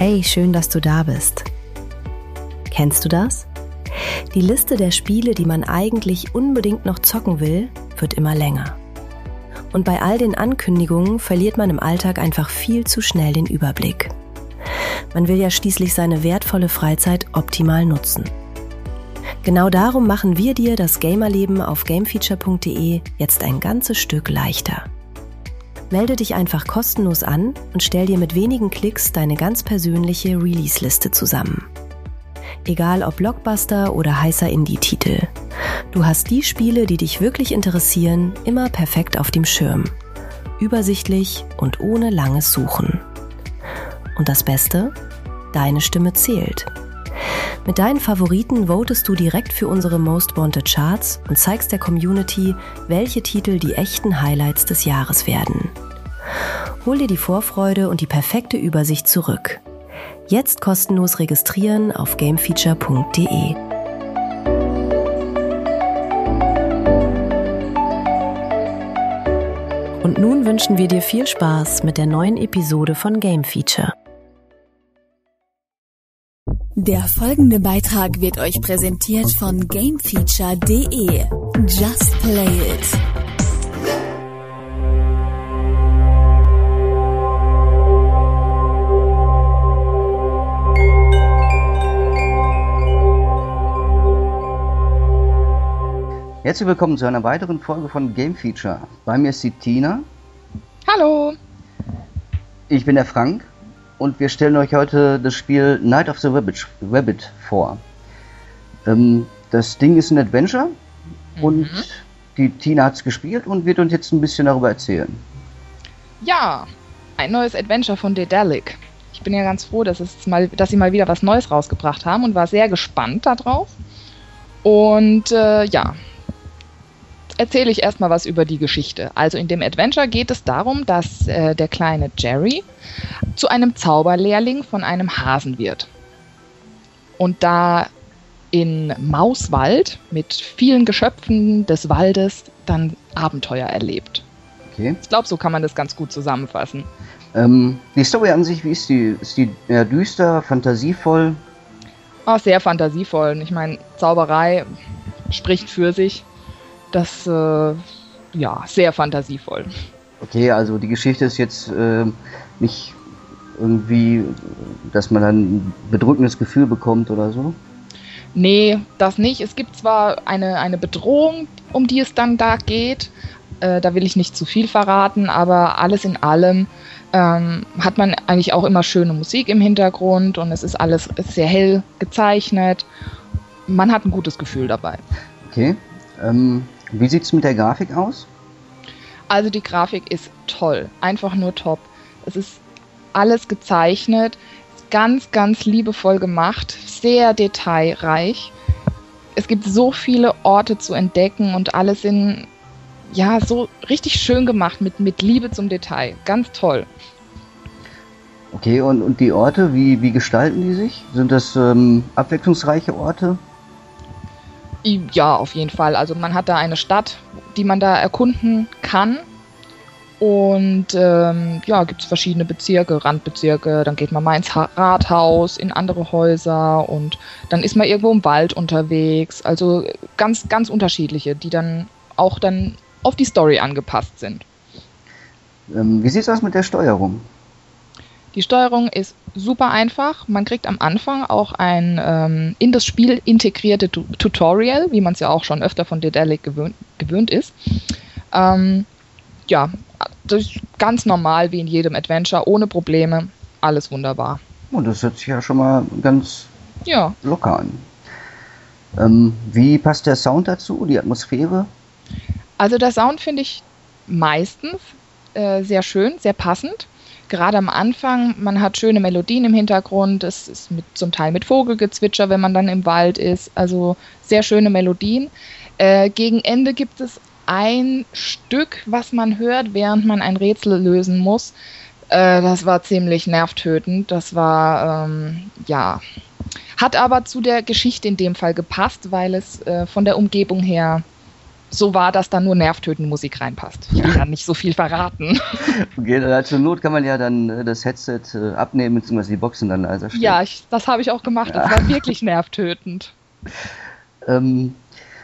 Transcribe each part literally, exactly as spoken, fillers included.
Hey, schön, dass du da bist. Kennst du das? Die Liste der Spiele, die man eigentlich unbedingt noch zocken will, wird immer länger. Und bei all den Ankündigungen verliert man im Alltag einfach viel zu schnell den Überblick. Man will ja schließlich seine wertvolle Freizeit optimal nutzen. Genau darum machen wir dir das Gamerleben auf gamefeature punkt de jetzt ein ganzes Stück leichter. Melde dich einfach kostenlos an und stell dir mit wenigen Klicks deine ganz persönliche Release-Liste zusammen. Egal ob Blockbuster oder heißer Indie-Titel. Du hast die Spiele, die dich wirklich interessieren, immer perfekt auf dem Schirm. Übersichtlich und ohne langes Suchen. Und das Beste? Deine Stimme zählt. Mit deinen Favoriten votest du direkt für unsere Most Wanted Charts und zeigst der Community, welche Titel die echten Highlights des Jahres werden. Hol dir die Vorfreude und die perfekte Übersicht zurück. Jetzt kostenlos registrieren auf gamefeature punkt de. Und nun wünschen wir dir viel Spaß mit der neuen Episode von Game Feature. Der folgende Beitrag wird euch präsentiert von gamefeature punkt de. Just play it. Herzlich willkommen zu einer weiteren Folge von Game Feature. Bei mir ist die Tina. Hallo. Ich bin der Frank und wir stellen euch heute das Spiel Night of the Rabbit, Rabbit vor. Ähm, das Ding ist ein Adventure mhm. und die Tina hat es gespielt und wird uns jetzt ein bisschen darüber erzählen. Ja, ein neues Adventure von Daedalic. Ich bin ja ganz froh, dass, es mal, dass sie mal wieder was Neues rausgebracht haben und war sehr gespannt darauf. Und äh, ja, erzähle ich erstmal was über die Geschichte. Also in dem Adventure geht es darum, dass äh, der kleine Jerry zu einem Zauberlehrling von einem Hasen wird. Und da in Mauswald mit vielen Geschöpfen des Waldes dann Abenteuer erlebt. Okay. Ich glaube, so kann man das ganz gut zusammenfassen. Ähm, die Story an sich, wie ist die? Ist die eher düster, fantasievoll? Oh, sehr fantasievoll. Ich meine, Zauberei spricht für sich. Das, äh, ja, sehr fantasievoll. Okay, also die Geschichte ist jetzt äh, nicht irgendwie, dass man dann ein bedrückendes Gefühl bekommt oder so? Nee, das nicht. Es gibt zwar eine, eine Bedrohung, um die es dann da geht. Äh, da will ich nicht zu viel verraten, aber alles in allem ähm, hat man eigentlich auch immer schöne Musik im Hintergrund und es ist alles sehr hell gezeichnet. Man hat ein gutes Gefühl dabei. Okay. Ähm, wie sieht es mit der Grafik aus? Also die Grafik ist toll. Einfach nur top. Es ist alles gezeichnet, ganz, ganz liebevoll gemacht, sehr detailreich. Es gibt so viele Orte zu entdecken und alles in, ja, so richtig schön gemacht, mit, mit Liebe zum Detail. Ganz toll. Okay, und, und die Orte, wie, wie gestalten die sich? Sind das ähm, abwechslungsreiche Orte? Ja, auf jeden Fall. Also man hat da eine Stadt, die man da erkunden kann. Und ähm, ja, gibt es verschiedene Bezirke, Randbezirke. Dann geht man mal ins Rathaus, in andere Häuser und dann ist man irgendwo im Wald unterwegs. Also ganz, ganz unterschiedliche, die dann auch dann auf die Story angepasst sind. Ähm, wie sieht es aus mit der Steuerung? Die Steuerung ist super einfach. Man kriegt am Anfang auch ein ähm, in das Spiel integrierte Tu- Tutorial, wie man es ja auch schon öfter von Daedalic gewöhnt, gewöhnt ist. Ähm, ja, das ist ganz normal wie in jedem Adventure, ohne Probleme, alles wunderbar. Und das hört sich ja schon mal ganz ja. locker an. Ähm, wie passt der Sound dazu, die Atmosphäre? Also der Sound finde ich meistens äh, sehr schön, sehr passend. Gerade am Anfang, man hat schöne Melodien im Hintergrund, es ist mit, zum Teil mit Vogelgezwitscher, wenn man dann im Wald ist, also sehr schöne Melodien. Äh, gegen Ende gibt es ein Stück, was man hört, während man ein Rätsel lösen muss. Äh, das war ziemlich nervtötend, das war, ähm, ja, hat aber zu der Geschichte in dem Fall gepasst, weil es äh, von der Umgebung her so war, dass da nur nervtötende Musik reinpasst. Ich kann ja nicht so viel verraten. Okay, dann zur Not kann man ja dann äh, das Headset äh, abnehmen, beziehungsweise die Boxen dann leiser stellen. Ja, ich, das habe ich auch gemacht. Ja. Das war wirklich nervtötend. Ähm,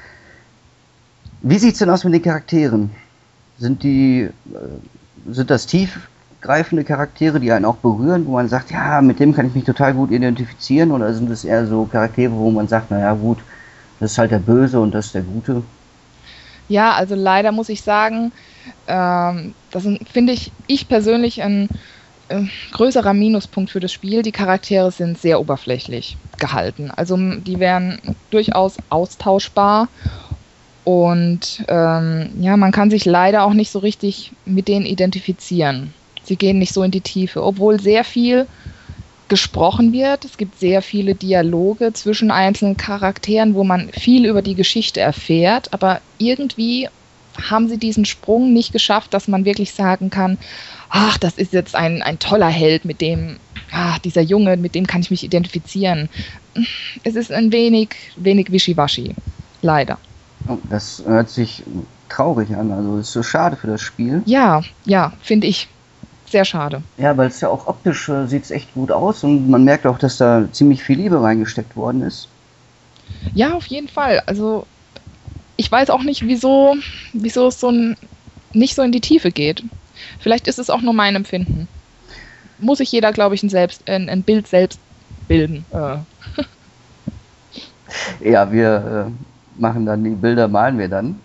wie sieht's denn aus mit den Charakteren? Sind die, äh, sind das tiefgreifende Charaktere, die einen auch berühren, wo man sagt, ja, mit dem kann ich mich total gut identifizieren, oder sind es eher so Charaktere, wo man sagt, naja gut, das ist halt der Böse und das ist der Gute? Ja, also leider muss ich sagen, ähm, das finde ich, ich persönlich ein äh, größerer Minuspunkt für das Spiel. Die Charaktere sind sehr oberflächlich gehalten. Also die wären durchaus austauschbar und ähm, ja, man kann sich leider auch nicht so richtig mit denen identifizieren. Sie gehen nicht so in die Tiefe, obwohl sehr viel gesprochen wird. Es gibt sehr viele Dialoge zwischen einzelnen Charakteren, wo man viel über die Geschichte erfährt, aber irgendwie haben sie diesen Sprung nicht geschafft, dass man wirklich sagen kann, ach, das ist jetzt ein, ein toller Held, mit dem, ach, dieser Junge, mit dem kann ich mich identifizieren. Es ist ein wenig, wenig wischiwaschi, leider. Oh, das hört sich traurig an, also ist so schade für das Spiel. Ja, ja, finde ich. Sehr schade. Ja, weil es ja auch optisch äh, sieht es echt gut aus und man merkt auch, dass da ziemlich viel Liebe reingesteckt worden ist. Ja, auf jeden Fall. Also ich weiß auch nicht, wieso, wieso es so ein, nicht so in die Tiefe geht. Vielleicht ist es auch nur mein Empfinden. Muss sich jeder, glaube ich, ein, selbst, ein, ein Bild selbst bilden. Äh. Ja, wir äh, machen dann die Bilder, malen wir dann.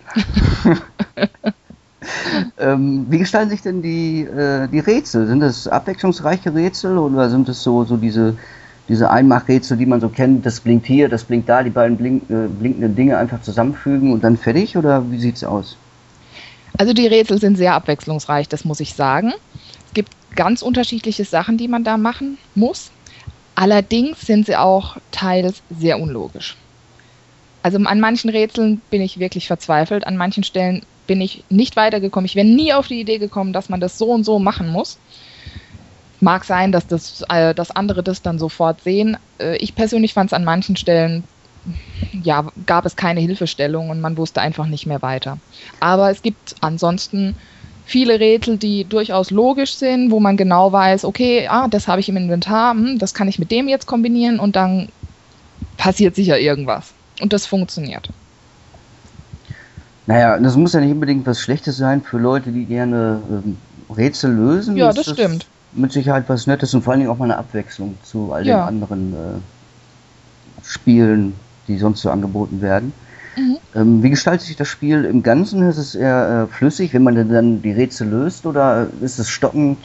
Ähm, wie gestalten sich denn die, äh, die Rätsel? Sind das abwechslungsreiche Rätsel oder sind es so, so diese, diese Einmachrätsel, die man so kennt, das blinkt hier, das blinkt da, die beiden blink, äh, blinkenden Dinge einfach zusammenfügen und dann fertig, oder wie sieht's aus? Also die Rätsel sind sehr abwechslungsreich, das muss ich sagen. Es gibt ganz unterschiedliche Sachen, die man da machen muss. Allerdings sind sie auch teils sehr unlogisch. Also an manchen Rätseln bin ich wirklich verzweifelt, an manchen Stellen bin ich nicht weitergekommen. Ich wäre nie auf die Idee gekommen, dass man das so und so machen muss. Mag sein, dass, das, äh, dass andere das dann sofort sehen. Äh, ich persönlich fand es an manchen Stellen, ja, gab es keine Hilfestellung und man wusste einfach nicht mehr weiter. Aber es gibt ansonsten viele Rätsel, die durchaus logisch sind, wo man genau weiß, okay, ah, das habe ich im Inventar, hm, das kann ich mit dem jetzt kombinieren und dann passiert sicher irgendwas. Und das funktioniert. Naja, das muss ja nicht unbedingt was Schlechtes sein für Leute, die gerne ähm, Rätsel lösen. Ja, das, das stimmt. Mit Sicherheit was Nettes und vor allen Dingen auch mal eine Abwechslung zu all ja. den anderen äh, Spielen, die sonst so angeboten werden. Mhm. Ähm, wie gestaltet sich das Spiel im Ganzen? Ist es eher äh, flüssig, wenn man dann die Rätsel löst, oder ist es stockend?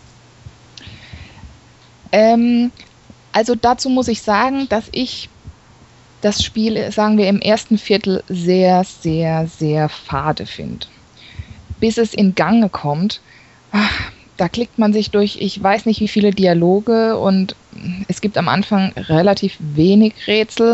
Ähm, also dazu muss ich sagen, dass ich das Spiel, sagen wir, im ersten Viertel sehr, sehr, sehr fade finde. Bis es in Gange kommt, ach, da klickt man sich durch, ich weiß nicht wie viele Dialoge und es gibt am Anfang relativ wenig Rätsel.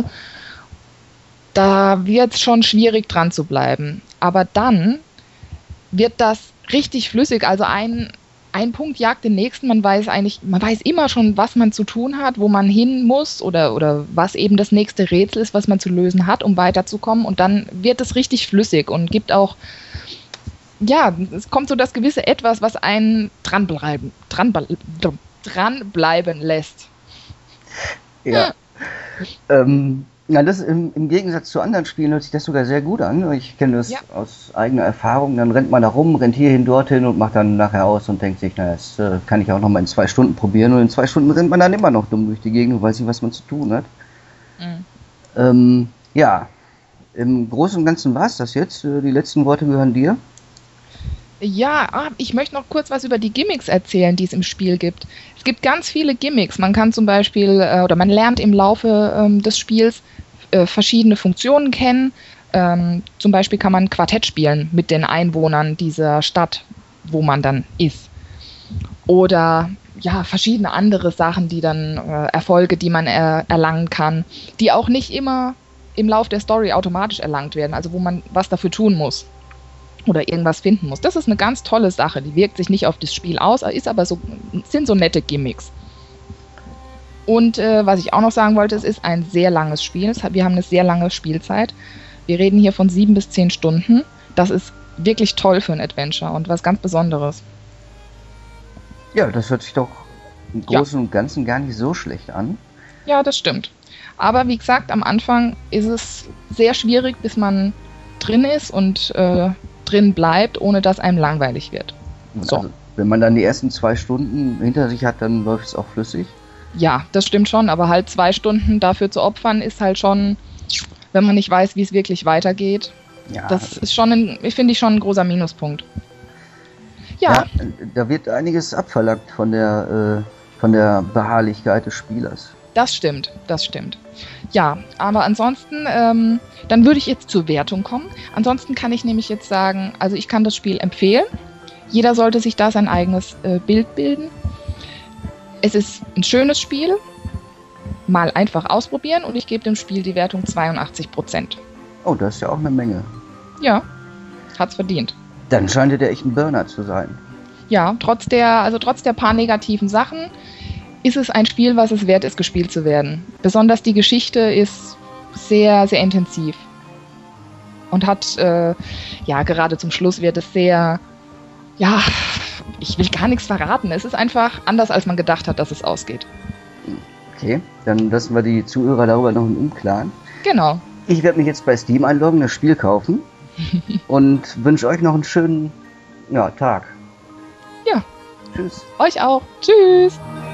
Da wird es schon schwierig dran zu bleiben. Aber dann wird das richtig flüssig, also ein Ein Punkt jagt den nächsten, man weiß eigentlich, man weiß immer schon, was man zu tun hat, wo man hin muss oder, oder was eben das nächste Rätsel ist, was man zu lösen hat, um weiterzukommen, und dann wird es richtig flüssig und gibt auch, ja, es kommt so das gewisse Etwas, was einen dranbleiben, dranbleiben, dranbleiben lässt. Ja. ähm, ja, das im, im Gegensatz zu anderen Spielen hört sich das sogar sehr gut an. Ich kenne das ja. aus eigener Erfahrung. Dann rennt man da rum, rennt hierhin, dorthin und macht dann nachher aus und denkt sich, na, das äh, kann ich auch noch mal in zwei Stunden probieren. Und in zwei Stunden rennt man dann immer noch dumm durch die Gegend und weiß nicht, was man zu tun hat. Mhm. Ähm, ja, im Großen und Ganzen war es das jetzt. Die letzten Worte gehören dir. Ja, ich möchte noch kurz was über die Gimmicks erzählen, die es im Spiel gibt. Es gibt ganz viele Gimmicks. Man kann zum Beispiel, äh, oder man lernt im Laufe ähm, des Spiels äh, verschiedene Funktionen kennen. Ähm, zum Beispiel kann man Quartett spielen mit den Einwohnern dieser Stadt, wo man dann ist. Oder ja, verschiedene andere Sachen, die dann äh, Erfolge, die man er, erlangen kann, die auch nicht immer im Lauf der Story automatisch erlangt werden, also wo man was dafür tun muss oder irgendwas finden muss. Das ist eine ganz tolle Sache, die wirkt sich nicht auf das Spiel aus, ist aber so, sind so nette Gimmicks. Und äh, was ich auch noch sagen wollte, es ist ein sehr langes Spiel, wir haben eine sehr lange Spielzeit. Wir reden hier von sieben bis zehn Stunden das ist wirklich toll für ein Adventure und was ganz Besonderes. Ja, das hört sich doch im Großen ja. und Ganzen gar nicht so schlecht an. Ja, das stimmt. Aber wie gesagt, am Anfang ist es sehr schwierig, bis man drin ist und äh, drin bleibt, ohne dass einem langweilig wird. So. Also, wenn man dann die ersten zwei Stunden hinter sich hat, dann läuft es auch flüssig. Ja, das stimmt schon, aber halt zwei Stunden dafür zu opfern, ist halt schon, wenn man nicht weiß, wie es wirklich weitergeht. Ja. Das ist schon, ein, finde ich, schon ein großer Minuspunkt. Ja. ja da wird einiges abverlangt von der, äh, von der Beharrlichkeit des Spielers. Das stimmt, das stimmt. Ja, aber ansonsten, ähm, dann würde ich jetzt zur Wertung kommen. Ansonsten kann ich nämlich jetzt sagen, also ich kann das Spiel empfehlen. Jeder sollte sich da sein eigenes äh, Bild bilden. Es ist ein schönes Spiel. Mal einfach ausprobieren und ich gebe dem Spiel die Wertung zweiundachtzig Prozent. Oh, das ist ja auch eine Menge. Ja, hat's verdient. Dann scheint er echt ein Burner zu sein. Ja, trotz der, also trotz der paar negativen Sachen ist es ein Spiel, was es wert ist, gespielt zu werden. Besonders die Geschichte ist sehr, sehr intensiv. Und hat, äh, ja, gerade zum Schluss wird es sehr, ja, ich will gar nichts verraten. Es ist einfach anders, als man gedacht hat, dass es ausgeht. Okay, dann lassen wir die Zuhörer darüber noch im Unklaren. Genau. Ich werde mich jetzt bei Steam einloggen, das Spiel kaufen und wünsche euch noch einen schönen ja, Tag. Ja. Tschüss. Euch auch. Tschüss.